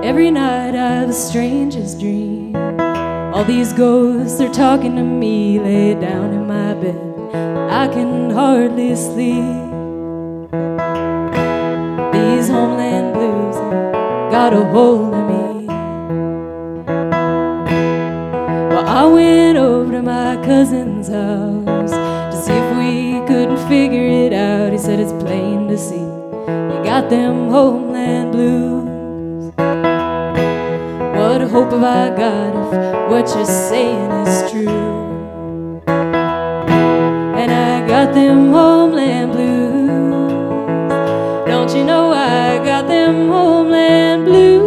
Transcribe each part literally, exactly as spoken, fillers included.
Every night I have the strangest dream. All these ghosts are talking to me. Lay down in my bed, I can hardly sleep. These homeland blues got a hold of me. Well, I went over to my cousin's house to see if we couldn't figure it out. He said it's plain to see you got them homeland blues. What hope have I got if what you're saying is true? And I got them homeland blues. Don't you know I got them homeland blues?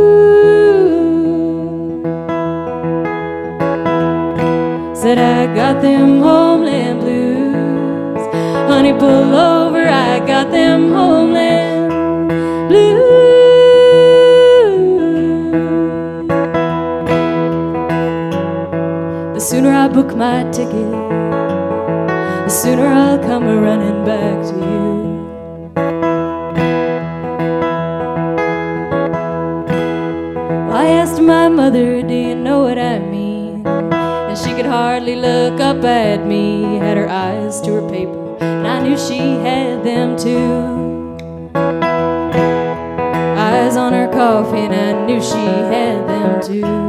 Said I got them homeland blues. Honey, pull over, I got them homeland blues. The sooner I book my ticket, the sooner I'll come running back to you. I asked my mother, do you know what I mean? And she could hardly look up at me. Had her eyes to her paper, and I knew she had them too. Eyes on her coffee, and I knew she had them too.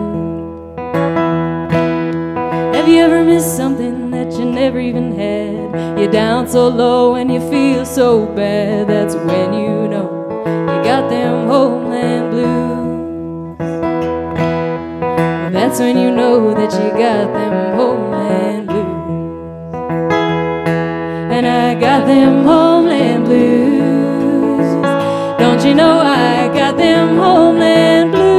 Have you ever missed something that you never even had? You're down so low and you feel so bad. That's when you know you got them homeland blues. That's when you know that you got them homeland blues. And I got them homeland blues. Don't you know I got them homeland blues?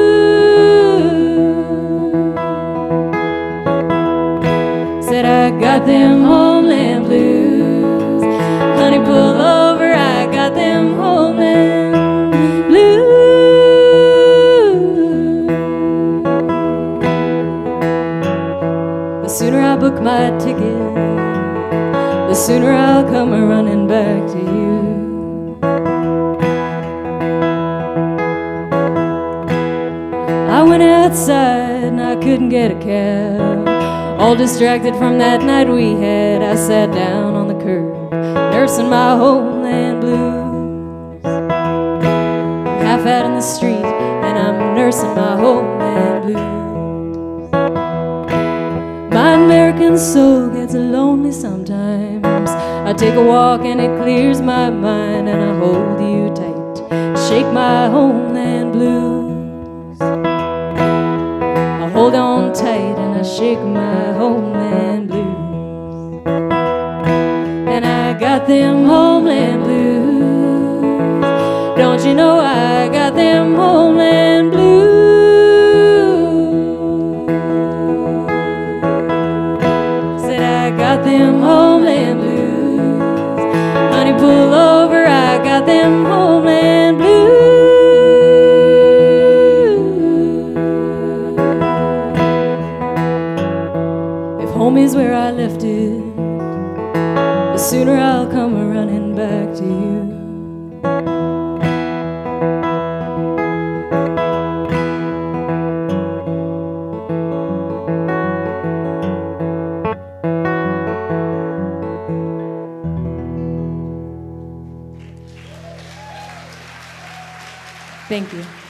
Said I got them homeland blues. Honey, pull over, I got them homeland blues. The sooner I book my ticket, the sooner I'll come running back to you. I went outside and I couldn't get a cab. All distracted from that night we had, I sat down on the curb, nursing my homeland blues. I'm half out in the street, and I'm nursing my homeland blues. My American soul gets lonely sometimes. I take a walk and it clears my mind, and I hold you tight, shake my homeland blues. I hold on tight and I shake my homeland blues. And I got them homeland blues. Don't you know I got them homeland blues? Said I got them homeland blues. Honey, pull over, I got them homeland blues. Home is where I left it, the sooner I'll come running back to you. Thank you.